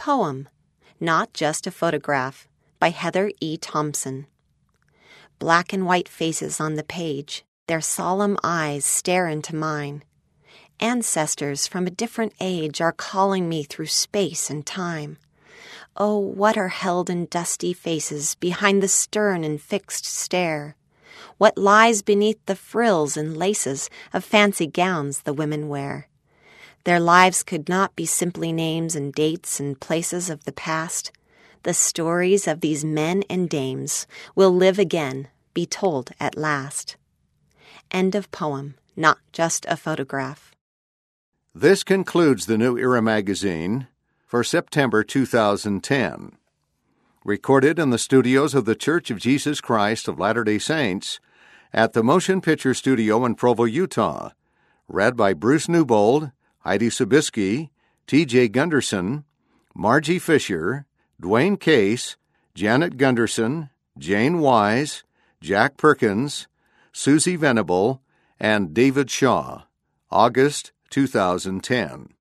poem, Not Just a Photograph, by Heather E. Thompson. Black and white faces on the page, their solemn eyes stare into mine. Ancestors from a different age are calling me through space and time. Oh, what are held in dusty faces behind the stern and fixed stare? What lies beneath the frills and laces of fancy gowns the women wear? Their lives could not be simply names and dates and places of the past. The stories of these men and dames will live again, be told at last. End of poem, Not Just a Photograph. This concludes the New Era magazine for September 2010. Recorded in the studios of The Church of Jesus Christ of Latter-day Saints at the Motion Picture Studio in Provo, Utah. Read by Bruce Newbold, Heidi Sobieski, T.J. Gunderson, Margie Fisher, Dwayne Case, Janet Gunderson, Jane Wise, Jack Perkins, Susie Venable, and David Shaw. August 2010.